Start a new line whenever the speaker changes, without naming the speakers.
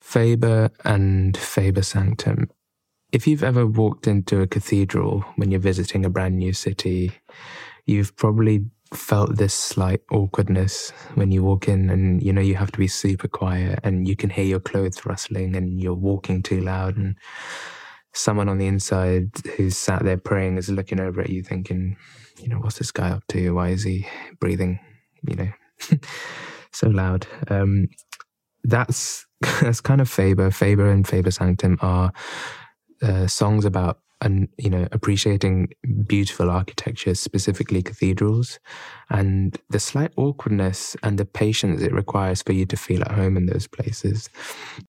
Faber and Faber Sanctum. If you've ever walked into a cathedral when you're visiting a brand new city, you've probably felt this slight awkwardness when you walk in and, you know, you have to be super quiet and you can hear your clothes rustling and you're walking too loud and someone on the inside who's sat there praying is looking over at you thinking, you know, what's this guy up to? Why is he breathing, you know, so loud? That's kind of Faber. Faber and Faber Sanctum are songs about, you know, appreciating beautiful architecture, specifically cathedrals, and the slight awkwardness and the patience it requires for you to feel at home in those places.